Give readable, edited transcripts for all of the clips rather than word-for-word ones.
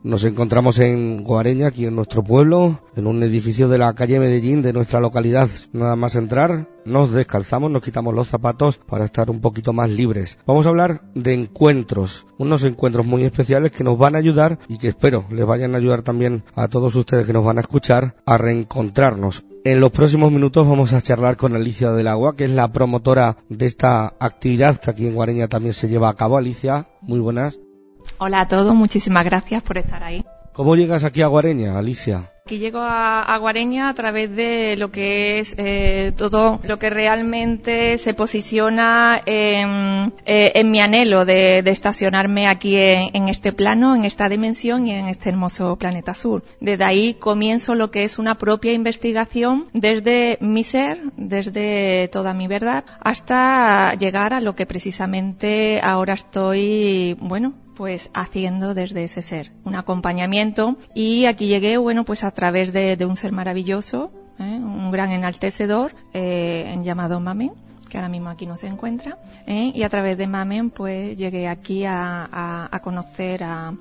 Nos encontramos en Guareña, aquí en nuestro pueblo, en un edificio de la calle Medellín de nuestra localidad. Nada más entrar, nos descalzamos, nos quitamos los zapatos para estar un poquito más libres. Vamos a hablar de encuentros, unos encuentros muy especiales que nos van a ayudar y que espero les vayan a ayudar también a todos ustedes que nos van a escuchar a reencontrarnos. En los próximos minutos vamos a charlar con Alicia del Agua, que es la promotora de esta actividad que aquí en Guareña también se lleva a cabo. Alicia, muy buenas. Hola a todos, muchísimas gracias por estar ahí. ¿Cómo llegas aquí a Guareña, Alicia? Aquí llego a Guareña a través de lo que es todo lo que realmente se posiciona en mi anhelo de estacionarme aquí en este plano, en esta dimensión y en este hermoso planeta azul. Desde ahí comienzo lo que es una propia investigación desde mi ser, desde toda mi verdad, hasta llegar a lo que precisamente ahora estoy, pues haciendo desde ese ser, un acompañamiento. Y aquí llegué, pues a través de un ser maravilloso, un gran enaltecedor, llamado Mamen, que ahora mismo aquí no se encuentra, y a través de Mamen pues llegué aquí a conocer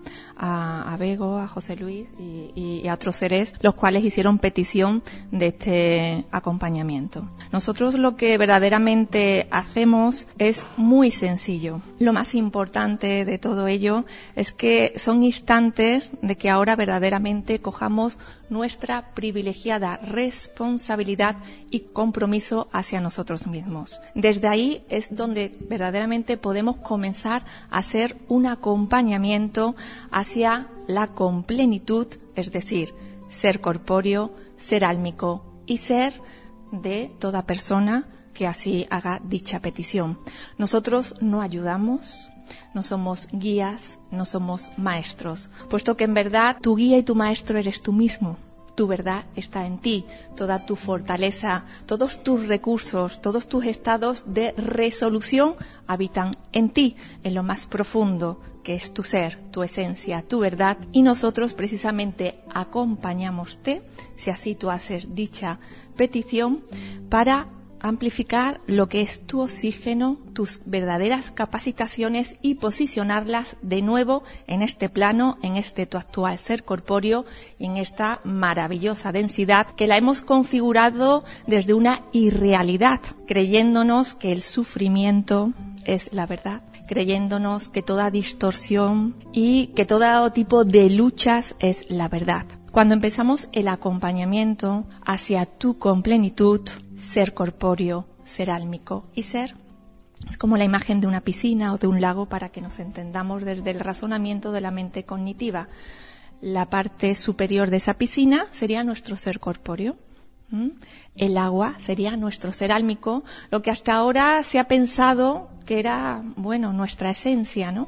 a Bego, a José Luis y a otros seres, los cuales hicieron petición de este acompañamiento. Nosotros lo que verdaderamente hacemos es muy sencillo. Lo más importante de todo ello es que son instantes de que ahora verdaderamente cojamos nuestra privilegiada responsabilidad y compromiso hacia nosotros mismos. Desde ahí es donde verdaderamente podemos comenzar a hacer un acompañamiento hacia la complenitud, es decir, ser corpóreo, ser álmico y ser de toda persona que así haga dicha petición. Nosotros no ayudamos, no somos guías, no somos maestros, puesto que en verdad tu guía y tu maestro eres tú mismo. Tu verdad está en ti, toda tu fortaleza, todos tus recursos, todos tus estados de resolución habitan en ti, en lo más profundo, que es tu ser, tu esencia, tu verdad, y nosotros precisamente acompañamoste, si así tú haces dicha petición, para amplificar lo que es tu oxígeno, tus verdaderas capacitaciones y posicionarlas de nuevo en este plano, en este tu actual ser corpóreo y en esta maravillosa densidad que la hemos configurado desde una irrealidad, creyéndonos que el sufrimiento es la verdad, creyéndonos que toda distorsión y que todo tipo de luchas es la verdad. Cuando empezamos el acompañamiento hacia tu complenitud, ser corpóreo, ser álmico y ser, es como la imagen de una piscina o de un lago para que nos entendamos desde el razonamiento de la mente cognitiva. La parte superior de esa piscina sería nuestro ser corpóreo. El agua sería nuestro ser álmico, lo que hasta ahora se ha pensado que era, nuestra esencia, ¿no?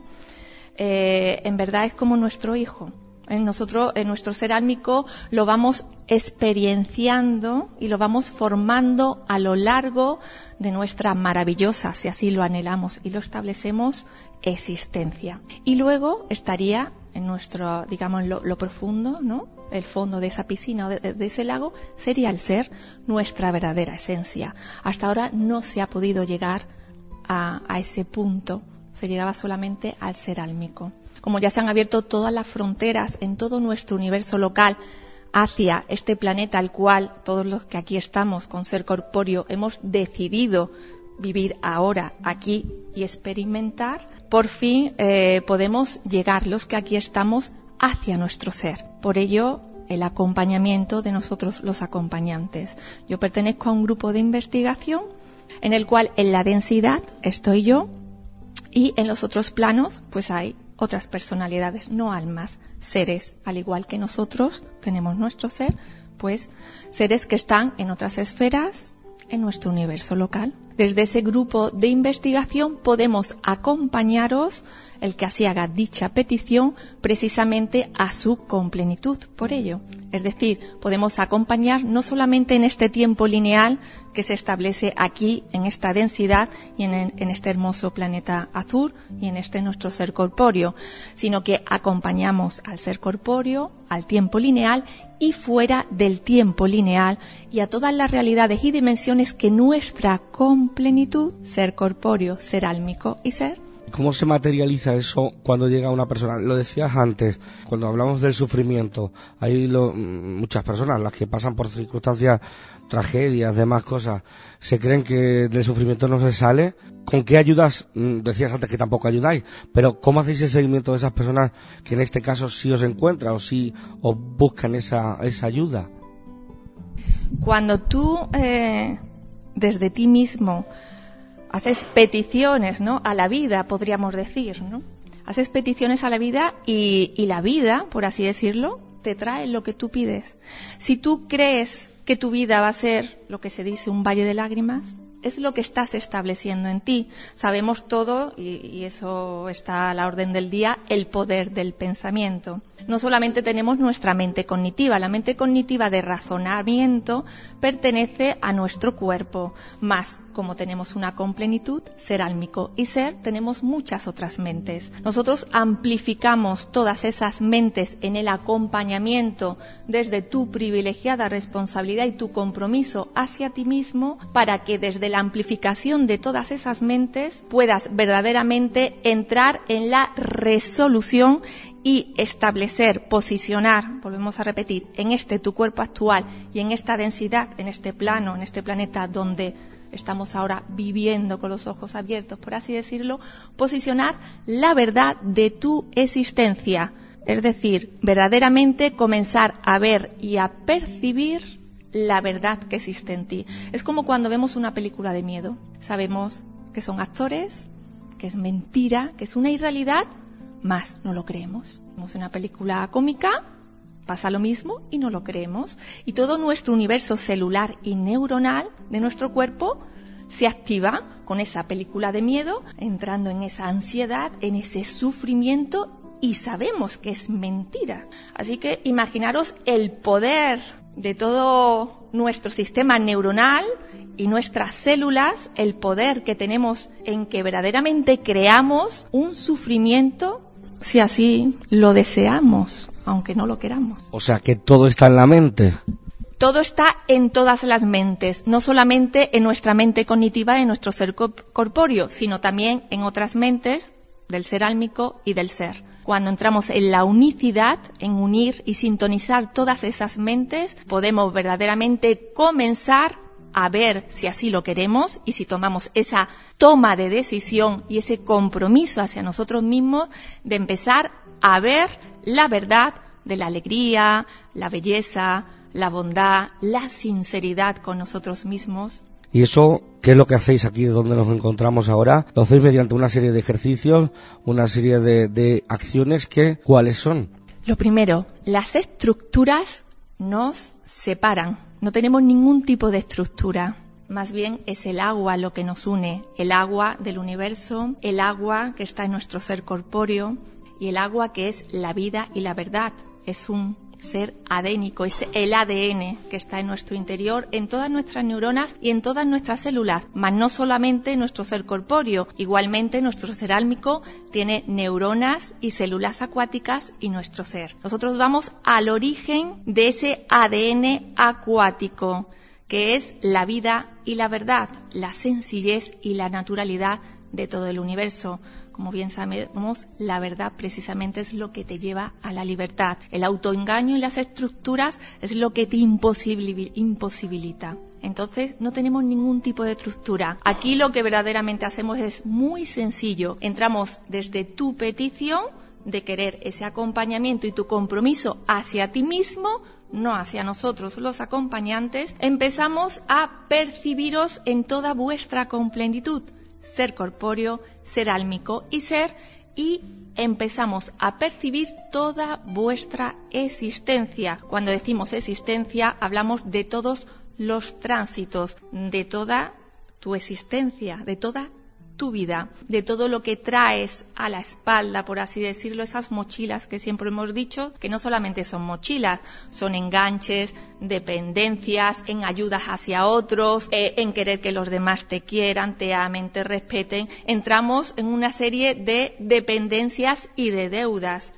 En verdad es como nuestro hijo. En nuestro ser álmico lo vamos experienciando y lo vamos formando a lo largo de nuestra maravillosa, si así lo anhelamos y lo establecemos, existencia. Y luego estaría en nuestro, lo profundo, ¿no? El fondo de esa piscina o de ese lago sería el ser, nuestra verdadera esencia. Hasta ahora no se ha podido llegar a ese punto, se llegaba solamente al ser álmico. Como ya se han abierto todas las fronteras en todo nuestro universo local hacia este planeta al cual todos los que aquí estamos con ser corpóreo hemos decidido vivir ahora aquí y experimentar, por fin podemos llegar los que aquí estamos hacia nuestro ser. Por ello, el acompañamiento de nosotros los acompañantes. Yo pertenezco a un grupo de investigación en el cual en la densidad estoy yo y en los otros planos pues hay otras personalidades, no almas, seres, al igual que nosotros tenemos nuestro ser, pues seres que están en otras esferas, en nuestro universo local. Desde ese grupo de investigación podemos acompañaros, el que así haga dicha petición, precisamente a su complenitud. Por ello, es decir, podemos acompañar no solamente en este tiempo lineal que se establece aquí, en esta densidad y en este hermoso planeta azul y en este nuestro ser corpóreo, sino que acompañamos al ser corpóreo, al tiempo lineal y fuera del tiempo lineal y a todas las realidades y dimensiones que nuestra complenitud, ser corpóreo, ser álmico y ser, ¿Cómo se materializa eso cuando llega una persona? Lo decías antes, cuando hablamos del sufrimiento, hay muchas personas, las que pasan por circunstancias, tragedias, demás cosas, se creen que del sufrimiento no se sale. ¿Con qué ayudas? Decías antes que tampoco ayudáis, pero ¿cómo hacéis el seguimiento de esas personas que en este caso sí os encuentran o sí os buscan esa ayuda? Cuando tú, desde ti mismo, haces peticiones, ¿no?, a la vida, podríamos decir, ¿no? Haces peticiones a la vida y la vida, por así decirlo, te trae lo que tú pides. Si tú crees que tu vida va a ser lo que se dice un valle de lágrimas, es lo que estás estableciendo en ti. Sabemos todo, y eso está a la orden del día, el poder del pensamiento. No solamente tenemos nuestra mente cognitiva, la mente cognitiva de razonamiento pertenece a nuestro cuerpo, más como tenemos una complenitud, ser álmico y ser, tenemos muchas otras mentes. Nosotros amplificamos todas esas mentes en el acompañamiento desde tu privilegiada responsabilidad y tu compromiso hacia ti mismo, para que desde la amplificación de todas esas mentes puedas verdaderamente entrar en la resolución y establecer, posicionar, volvemos a repetir, en tu cuerpo actual y en esta densidad, en este plano, en este planeta donde estamos ahora viviendo con los ojos abiertos, por así decirlo, posicionar la verdad de tu existencia. Es decir, verdaderamente comenzar a ver y a percibir la verdad que existe en ti. Es como cuando vemos una película de miedo. Sabemos que son actores, que es mentira, que es una irrealidad, más no lo creemos. Vemos una película cómica, pasa lo mismo y no lo creemos. Y todo nuestro universo celular y neuronal de nuestro cuerpo se activa con esa película de miedo, entrando en esa ansiedad, en ese sufrimiento, y sabemos que es mentira. Así que imaginaros el poder de todo nuestro sistema neuronal y nuestras células, el poder que tenemos en que verdaderamente creamos un sufrimiento, si así lo deseamos, aunque no lo queramos. O sea, que todo está en la mente. Todo está en todas las mentes, no solamente en nuestra mente cognitiva de nuestro ser corpóreo, sino también en otras mentes del ser álmico y del ser. Cuando entramos en la unicidad, en unir y sintonizar todas esas mentes, podemos verdaderamente comenzar a ver si así lo queremos, y si tomamos esa toma de decisión y ese compromiso hacia nosotros mismos de empezar a ver la verdad de la alegría, la belleza, la bondad, la sinceridad con nosotros mismos. ¿Y eso qué es lo que hacéis aquí donde nos encontramos ahora? Lo hacéis mediante una serie de ejercicios, una serie de acciones ¿cuáles son? Lo primero, las estructuras nos separan. No tenemos ningún tipo de estructura. Más bien es el agua lo que nos une. El agua del universo, el agua que está en nuestro ser corpóreo y el agua que es la vida y la verdad. Es un ser adénico, es el ADN que está en nuestro interior, en todas nuestras neuronas y en todas nuestras células, más no solamente nuestro ser corpóreo. Igualmente nuestro ser álmico tiene neuronas y células acuáticas y nuestro ser. Nosotros vamos al origen de ese ADN acuático, que es la vida y la verdad, la sencillez y la naturalidad de todo el universo. Como bien sabemos, la verdad precisamente es lo que te lleva a la libertad. El autoengaño y las estructuras es lo que te imposibilita. Entonces no tenemos ningún tipo de estructura. Aquí lo que verdaderamente hacemos es muy sencillo. Entramos desde tu petición de querer ese acompañamiento y tu compromiso hacia ti mismo, no hacia nosotros los acompañantes. Empezamos a percibiros en toda vuestra completitud. Ser corpóreo, ser álmico y ser, y empezamos a percibir toda vuestra existencia. Cuando decimos existencia, hablamos de todos los tránsitos, de toda tu existencia, de toda tu vida, de todo lo que traes a la espalda, por así decirlo, esas mochilas que siempre hemos dicho, que no solamente son mochilas, son enganches, dependencias, en ayudas hacia otros, en querer que los demás te quieran, te amen, te respeten. Entramos en una serie de dependencias y de deudas.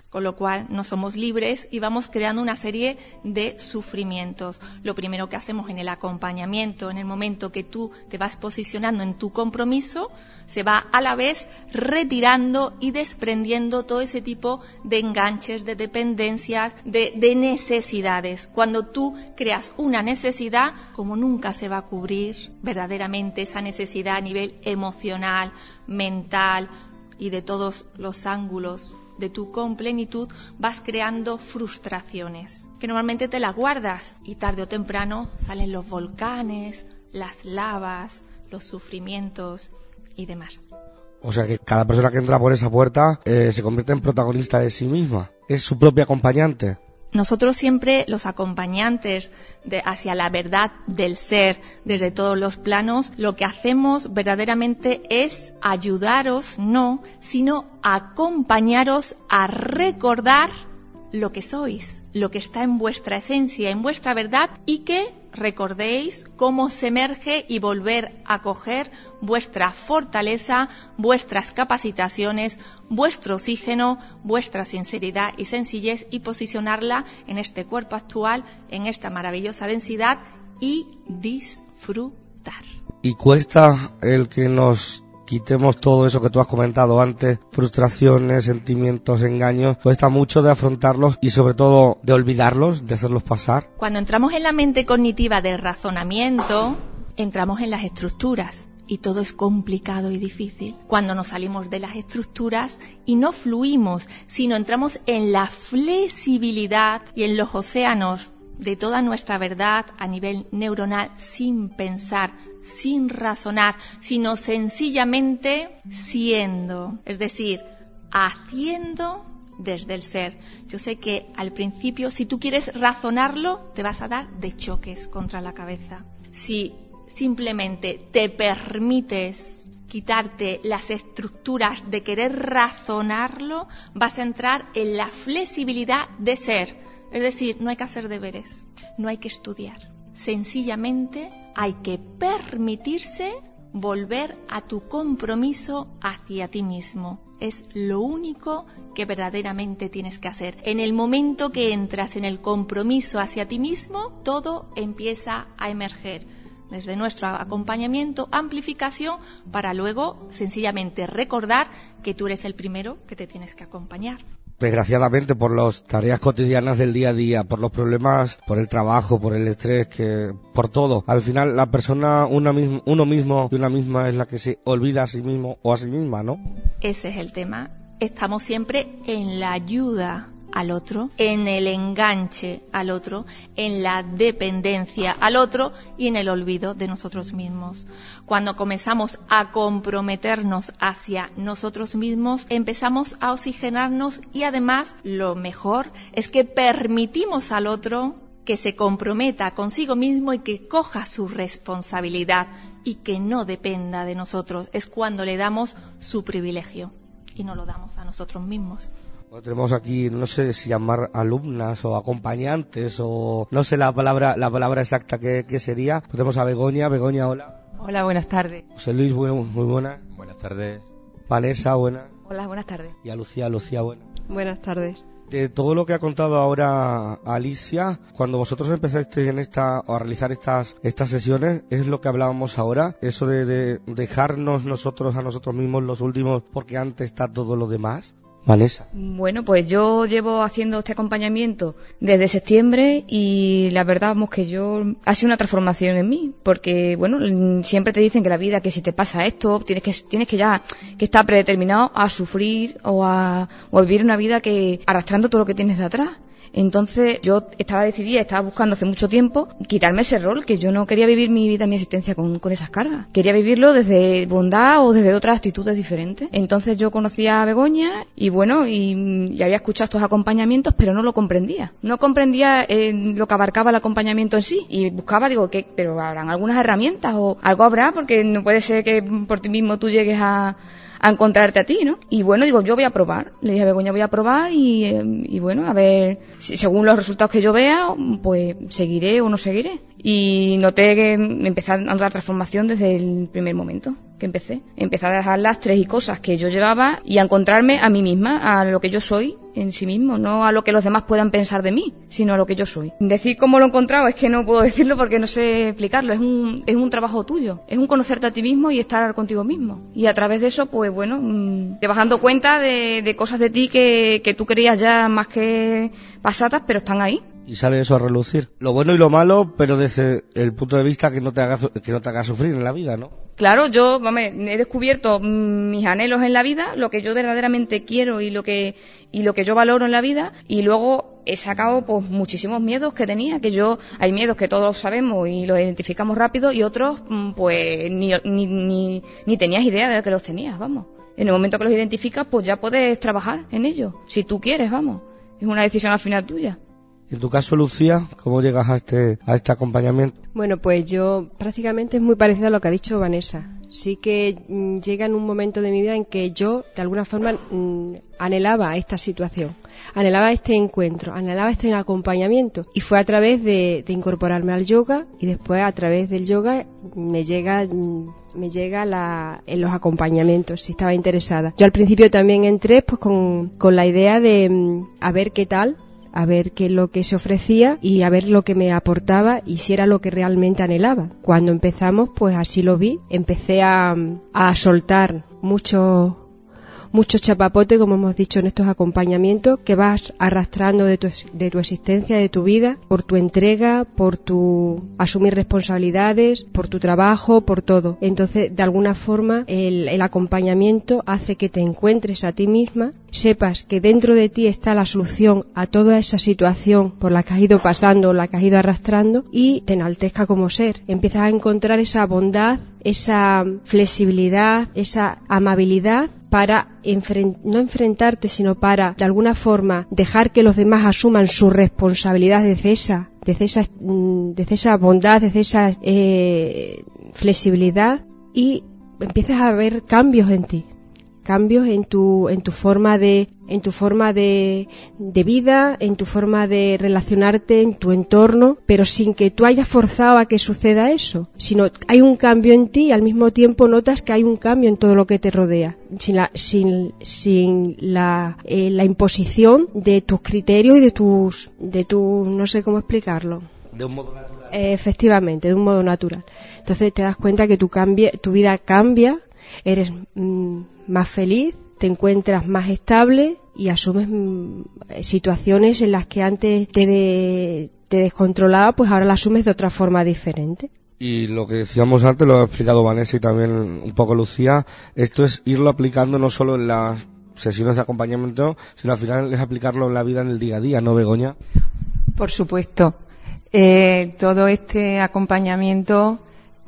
con lo cual no somos libres y vamos creando una serie de sufrimientos. Lo primero que hacemos en el acompañamiento, en el momento que tú te vas posicionando en tu compromiso, se va a la vez retirando y desprendiendo todo ese tipo de enganches, de dependencias, de necesidades. Cuando tú creas una necesidad, como nunca se va a cubrir verdaderamente esa necesidad a nivel emocional, mental y de todos los ángulos de tu complenitud, vas creando frustraciones que normalmente te las guardas y tarde o temprano salen los volcanes, las lavas, los sufrimientos y demás. O sea que cada persona que entra por esa puerta se convierte en protagonista de sí misma, es su propia acompañante. Nosotros siempre, los acompañantes hacia la verdad del ser, desde todos los planos, lo que hacemos verdaderamente es ayudaros, no, sino acompañaros a recordar lo que sois, lo que está en vuestra esencia, en vuestra verdad, y que recordéis cómo se emerge y volver a coger vuestra fortaleza, vuestras capacitaciones, vuestro oxígeno, vuestra sinceridad y sencillez y posicionarla en este cuerpo actual, en esta maravillosa densidad y disfrutar. Y cuesta el que nos quitemos todo eso que tú has comentado antes, frustraciones, sentimientos, engaños, cuesta mucho de afrontarlos y sobre todo de olvidarlos, de hacerlos pasar. Cuando entramos en la mente cognitiva del razonamiento, entramos en las estructuras y todo es complicado y difícil. Cuando nos salimos de las estructuras y no fluimos, sino entramos en la flexibilidad y en los océanos de toda nuestra verdad a nivel neuronal, sin pensar, sin razonar, sino sencillamente siendo, es decir, haciendo desde el ser. Yo sé que al principio, si tú quieres razonarlo, te vas a dar de choques contra la cabeza. Si simplemente te permites quitarte las estructuras de querer razonarlo, vas a entrar en la flexibilidad de ser. Es decir, no hay que hacer deberes, no hay que estudiar. Sencillamente hay que permitirse volver a tu compromiso hacia ti mismo. Es lo único que verdaderamente tienes que hacer. En el momento que entras en el compromiso hacia ti mismo, todo empieza a emerger. Desde nuestro acompañamiento, amplificación, para luego sencillamente recordar que tú eres el primero que te tienes que acompañar. Desgraciadamente, por las tareas cotidianas del día a día, por los problemas, por el trabajo, por el estrés, por todo, al final la persona, uno mismo y una misma es la que se olvida a sí mismo o a sí misma, ¿no? Ese es el tema. Estamos siempre en la ayuda al otro, en el enganche al otro, en la dependencia al otro y en el olvido de nosotros mismos. Cuando comenzamos a comprometernos hacia nosotros mismos, empezamos a oxigenarnos y además lo mejor es que permitimos al otro que se comprometa consigo mismo y que coja su responsabilidad y que no dependa de nosotros. Es cuando le damos su privilegio y no lo damos a nosotros mismos. Bueno, tenemos aquí, no sé si llamar alumnas o acompañantes o no sé la palabra exacta que sería. Tenemos a Begoña. Begoña, hola. Hola, buenas tardes. José Luis, muy buena. Buenas tardes. Vanessa, buena. Hola, buenas tardes. Y a Lucía, buena. Buenas tardes. De todo lo que ha contado ahora Alicia, cuando vosotros empezasteis a realizar estas sesiones, es lo que hablábamos ahora, eso de dejarnos nosotros a nosotros mismos los últimos porque antes está todo lo demás. Vanessa. Bueno, pues yo llevo haciendo este acompañamiento desde septiembre y la verdad es que ha sido una transformación en mí, porque bueno, siempre te dicen que la vida, que si te pasa esto, tienes que ya que estar predeterminado a sufrir o a vivir una vida que arrastrando todo lo que tienes de atrás. Entonces yo estaba buscando hace mucho tiempo quitarme ese rol, que yo no quería vivir mi vida, mi existencia con esas cargas. Quería vivirlo desde bondad o desde otras actitudes diferentes. Entonces yo conocí a Begoña y bueno, y había escuchado estos acompañamientos, pero no lo comprendía. No comprendía lo que abarcaba el acompañamiento en sí. Y buscaba, pero habrán algunas herramientas o algo habrá, porque no puede ser que por ti mismo tú llegues a encontrarte a ti, ¿no? Y bueno, yo voy a probar. Le dije a Begoña, voy a probar y bueno, a ver, según los resultados que yo vea, pues seguiré o no seguiré. Y noté que empecé a notar transformación desde el primer momento. que empecé. Empecé a dejar lastres y cosas que yo llevaba y a encontrarme a mí misma, a lo que yo soy en sí mismo, no a lo que los demás puedan pensar de mí, sino a lo que yo soy. Decir cómo lo he encontrado es que no puedo decirlo porque no sé explicarlo, es un trabajo tuyo, es un conocerte a ti mismo y estar contigo mismo. Y a través de eso, pues bueno, te vas dando cuenta de cosas de ti que tú creías ya más que pasadas, pero están ahí. Y sale eso a relucir. Lo bueno y lo malo, pero desde el punto de vista que no te haga sufrir en la vida, ¿no? Claro, yo he descubierto mis anhelos en la vida, lo que yo verdaderamente quiero y lo que yo valoro en la vida, y luego he sacado pues muchísimos miedos que tenía, hay miedos que todos sabemos y los identificamos rápido, y otros pues ni tenías idea de que los tenías, vamos. En el momento que los identificas, pues ya puedes trabajar en ellos, si tú quieres, vamos. Es una decisión al final tuya. En tu caso, Lucía, ¿cómo llegas a este acompañamiento? Bueno, pues yo prácticamente es muy parecido a lo que ha dicho Vanessa. Sí que llega en un momento de mi vida en que yo, de alguna forma, anhelaba esta situación, anhelaba este encuentro, anhelaba este acompañamiento. Y fue a través de incorporarme al yoga, y después a través del yoga me llega en los acompañamientos, si estaba interesada. Yo al principio también entré pues con la idea de a ver qué tal, a ver qué es lo que se ofrecía y a ver lo que me aportaba y si era lo que realmente anhelaba. Cuando empezamos, pues así lo vi. Empecé a soltar mucho chapapote, como hemos dicho en estos acompañamientos, que vas arrastrando de tu existencia, de tu vida, por tu entrega, por tu asumir responsabilidades, por tu trabajo, por todo. Entonces, de alguna forma, el acompañamiento hace que te encuentres a ti misma, sepas que dentro de ti está la solución a toda esa situación por la que has ido pasando, la que has ido arrastrando, y te enaltezca como ser. Empiezas a encontrar esa bondad, esa flexibilidad, esa amabilidad para no enfrentarte, sino para, de alguna forma, dejar que los demás asuman su responsabilidad desde esa bondad, desde esa flexibilidad, y empiezas a ver cambios en ti, cambios en tu forma de vida, en tu forma de relacionarte, en tu entorno, pero sin que tú hayas forzado a que suceda eso, sino hay un cambio en ti y al mismo tiempo notas que hay un cambio en todo lo que te rodea, sin la imposición de tus criterios y de tu no sé cómo explicarlo. De un modo natural. Efectivamente, de un modo natural. Entonces te das cuenta que tu vida cambia, eres más feliz, te encuentras más estable y asumes situaciones en las que antes te descontrolaba, pues ahora las asumes de otra forma diferente. Y lo que decíamos antes, lo ha explicado Vanessa y también un poco Lucía, esto es irlo aplicando no solo en las sesiones de acompañamiento, sino al final es aplicarlo en la vida, en el día a día, ¿no, Begoña? Por supuesto. Todo este acompañamiento,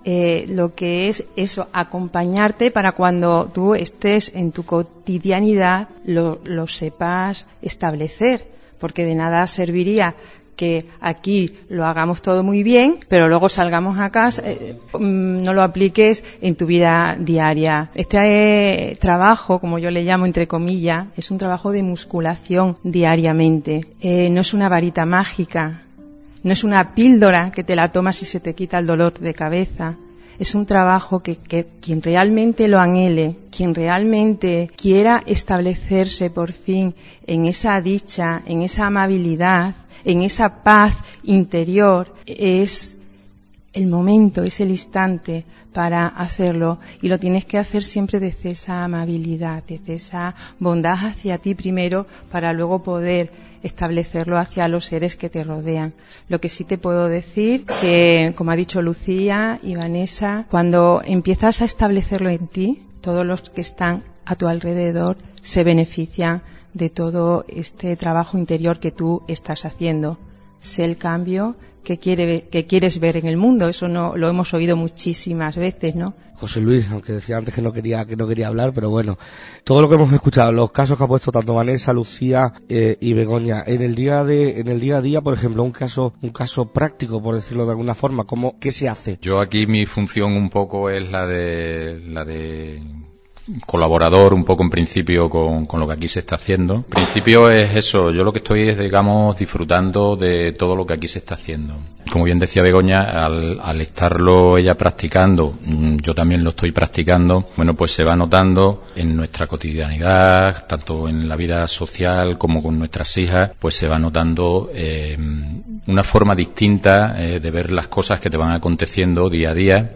lo que es eso, acompañarte para cuando tú estés en tu cotidianidad lo sepas establecer, porque de nada serviría que aquí lo hagamos todo muy bien, pero luego salgamos a casa, no lo apliques en tu vida diaria. Este trabajo, como yo le llamo entre comillas, es un trabajo de musculación diariamente. No es una varita mágica, no es una píldora que te la tomas y se te quita el dolor de cabeza. Es un trabajo que quien realmente lo anhele, quien realmente quiera establecerse por fin en esa dicha, en esa amabilidad, en esa paz interior, es el momento, es el instante para hacerlo, y lo tienes que hacer siempre desde esa amabilidad, desde esa bondad hacia ti primero, para luego poder establecerlo hacia los seres que te rodean. Lo que sí te puedo decir que, como ha dicho Lucía y Vanessa, cuando empiezas a establecerlo en ti, todos los que están a tu alrededor se benefician de todo este trabajo interior que tú estás haciendo. Sé el cambio que quieres ver en el mundo. Eso no lo hemos oído muchísimas veces, ¿no? José Luis, aunque decía antes que no quería hablar, pero bueno, todo lo que hemos escuchado, los casos que ha puesto tanto Vanessa, Lucía y Begoña, en el día a día, por ejemplo, un caso práctico, por decirlo de alguna forma, ¿qué se hace? Yo aquí mi función un poco es la de colaborador un poco en principio con lo que aquí se está haciendo. En principio es eso, yo lo que estoy es, digamos, disfrutando de todo lo que aquí se está haciendo. Como bien decía Begoña, al estarlo ella practicando, yo también lo estoy practicando, bueno, pues se va notando en nuestra cotidianidad, tanto en la vida social como con nuestras hijas, pues se va notando una forma distinta de ver las cosas que te van aconteciendo día a día,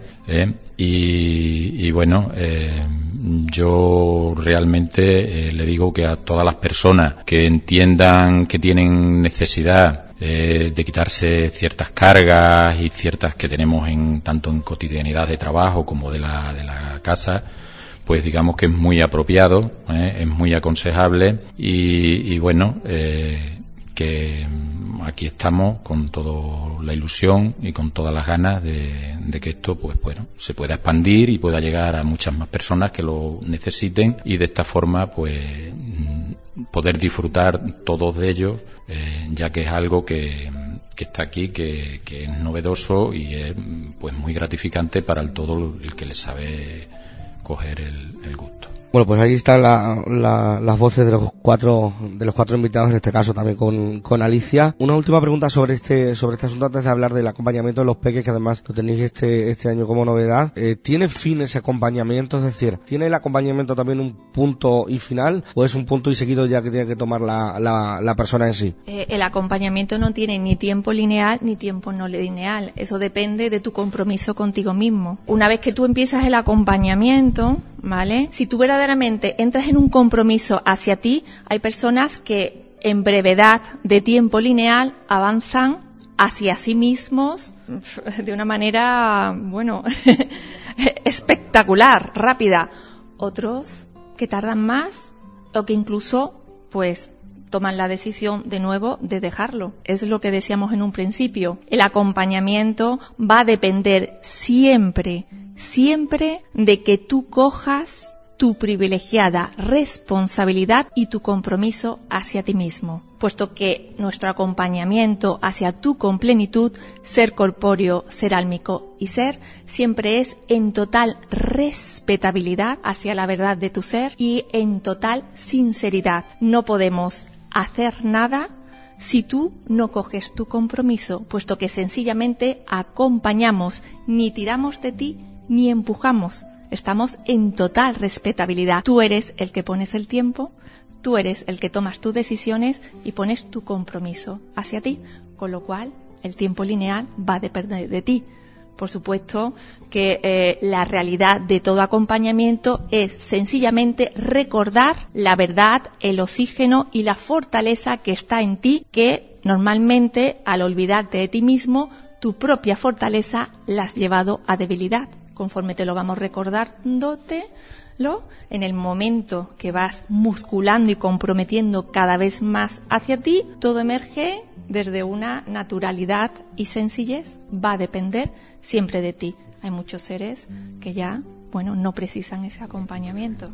y bueno, yo realmente le digo que a todas las personas que entiendan que tienen necesidad de quitarse ciertas cargas y ciertas que tenemos tanto en cotidianidad de trabajo como de la casa, pues digamos que es muy apropiado, es muy aconsejable y bueno, que aquí estamos con toda la ilusión y con todas las ganas de que esto, pues bueno, se pueda expandir y pueda llegar a muchas más personas que lo necesiten y de esta forma, pues poder disfrutar todos de ellos, ya que es algo que está aquí, que es novedoso y es pues muy gratificante para todo el que le sabe coger el gusto. Bueno, pues ahí están las voces de los cuatro invitados, en este caso también con Alicia. Una última pregunta sobre este asunto antes de hablar del acompañamiento de los peques, que además lo tenéis este año como novedad. ¿Tiene fin ese acompañamiento? Es decir, ¿tiene el acompañamiento también un punto y final o es un punto y seguido ya que tiene que tomar la persona en sí? El acompañamiento no tiene ni tiempo lineal ni tiempo no lineal. Eso depende de tu compromiso contigo mismo. Una vez que tú empiezas el acompañamiento, ¿vale? Si tú verdaderamente entras en un compromiso hacia ti, hay personas que en brevedad de tiempo lineal avanzan hacia sí mismos de una manera, bueno, espectacular, rápida. Otros que tardan más o que incluso, pues, toman la decisión de nuevo de dejarlo. Es lo que decíamos en un principio. El acompañamiento va a depender siempre de que tú cojas tu privilegiada responsabilidad y tu compromiso hacia ti mismo, puesto que nuestro acompañamiento hacia tu complenitud, ser corpóreo, ser álmico y ser, siempre es en total respetabilidad hacia la verdad de tu ser y en total sinceridad. No podemos hacer nada si tú no coges tu compromiso, puesto que sencillamente acompañamos, ni tiramos de ti ni empujamos. Estamos en total respetabilidad. Tú eres el que pones el tiempo, tú eres el que tomas tus decisiones y pones tu compromiso hacia ti, con lo cual el tiempo lineal va a depender de ti. Por supuesto que la realidad de todo acompañamiento es sencillamente recordar la verdad, el oxígeno y la fortaleza que está en ti, que normalmente al olvidarte de ti mismo, tu propia fortaleza la has llevado a debilidad. Conforme te lo vamos recordándotelo, en el momento que vas musculando y comprometiendo cada vez más hacia ti, todo emerge desde una naturalidad y sencillez. Va a depender siempre de ti. Hay muchos seres que ya, bueno, no precisan ese acompañamiento.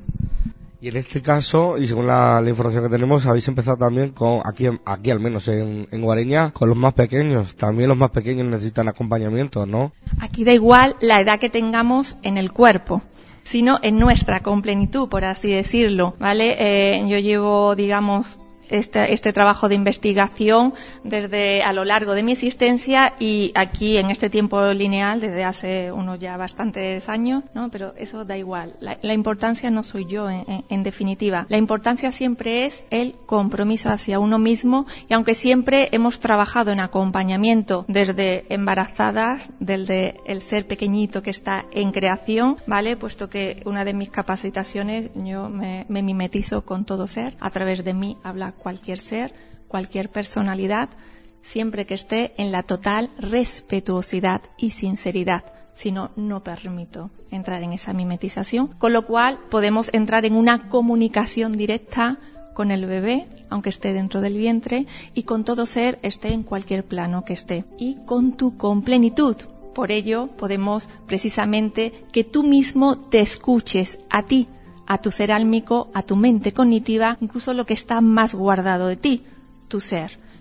Y en este caso, y según la información que tenemos, habéis empezado también con, aquí al menos en Guareña, con los más pequeños. También los más pequeños necesitan acompañamiento, ¿no? Aquí da igual la edad que tengamos en el cuerpo, sino en nuestra complenitud, por así decirlo, ¿vale? Yo llevo, digamos, este trabajo de investigación desde a lo largo de mi existencia y aquí en este tiempo lineal desde hace unos ya bastantes años, ¿no? Pero eso da igual. La importancia no soy yo en definitiva. La importancia siempre es el compromiso hacia uno mismo y aunque siempre hemos trabajado en acompañamiento desde embarazadas, desde el ser pequeñito que está en creación, ¿vale? Puesto que una de mis capacitaciones yo me mimetizo con todo ser, a través de mí habla cualquier ser, cualquier personalidad, siempre que esté en la total respetuosidad y sinceridad. Si no, no permito entrar en esa mimetización, con lo cual podemos entrar en una comunicación directa con el bebé, aunque esté dentro del vientre, y con todo ser, esté en cualquier plano que esté, y con tu complenitud. Por ello, podemos precisamente que tú mismo te escuches a ti, a tu ser álmico, a tu mente cognitiva, incluso lo que está más guardado de ti, tu ser.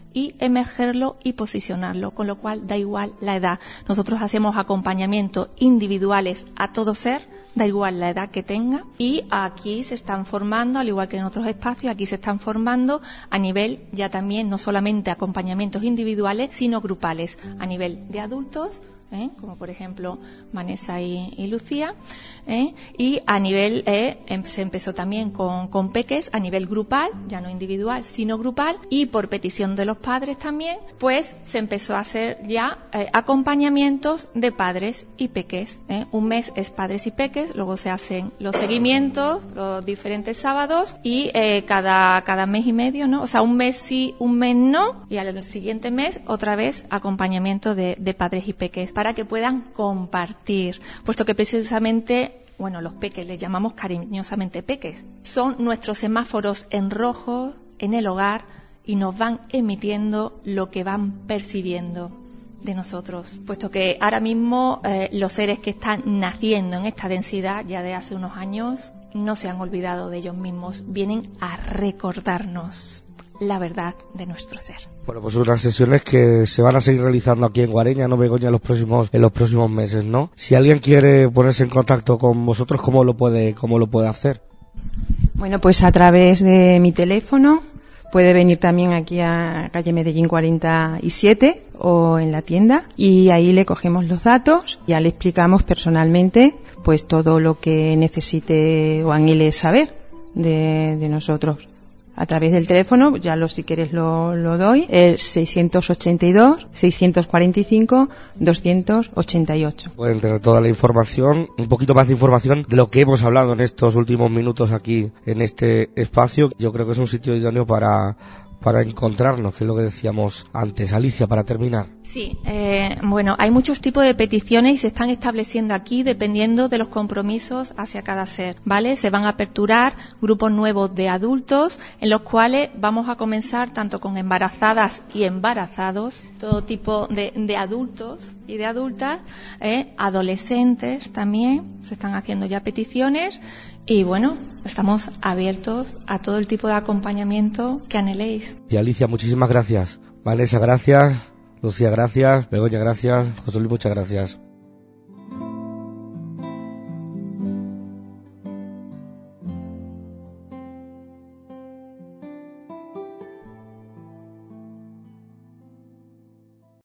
y emergerlo y posicionarlo, con lo cual da igual la edad. Nosotros hacemos acompañamientos individuales a todo ser, da igual la edad que tenga, y aquí se están formando, al igual que en otros espacios, aquí se están formando a nivel ya también no solamente acompañamientos individuales, sino grupales, a nivel de adultos, como por ejemplo Vanessa y Lucía, y a nivel, se empezó también con peques a nivel grupal, ya no individual sino grupal, y por petición de los padres también, pues se empezó a hacer ya acompañamientos de padres y peques. Un mes es padres y peques, luego se hacen los seguimientos los diferentes sábados, y cada mes y medio, ¿no? O sea, un mes sí, un mes no, y al siguiente mes otra vez acompañamiento de padres y peques, para que puedan compartir, puesto que precisamente, bueno, los peques, les llamamos cariñosamente peques, son nuestros semáforos en rojo en el hogar y nos van emitiendo lo que van percibiendo de nosotros, puesto que ahora mismo los seres que están naciendo en esta densidad ya de hace unos años no se han olvidado de ellos mismos, vienen a recordarnos la verdad de nuestro ser. Bueno, pues unas sesiones que se van a seguir realizando aquí en Guareña, ¿no, Begoña? En los próximos meses, ¿no? Si alguien quiere ponerse en contacto con vosotros, ¿cómo lo puede hacer? Bueno, pues a través de mi teléfono, puede venir también aquí a calle Medellín 47 o en la tienda, y ahí le cogemos los datos, ya le explicamos personalmente pues todo lo que necesite o anhele saber de nosotros. A través del teléfono, si quieres lo doy, es 682-645-288. Pueden tener toda la información, un poquito más de información de lo que hemos hablado en estos últimos minutos aquí en este espacio. Yo creo que es un sitio idóneo para encontrarnos, que es lo que decíamos antes. Alicia, para terminar. Sí, bueno, hay muchos tipos de peticiones y se están estableciendo aquí dependiendo de los compromisos hacia cada ser, ¿vale? Se van a aperturar grupos nuevos de adultos en los cuales vamos a comenzar tanto con embarazadas y embarazados, todo tipo de adultos y de adultas, adolescentes también, se están haciendo ya peticiones. Y bueno, estamos abiertos a todo el tipo de acompañamiento que anheléis. Y Alicia, muchísimas gracias. Vanessa, gracias. Lucía, gracias. Begoña, gracias. José Luis, muchas gracias.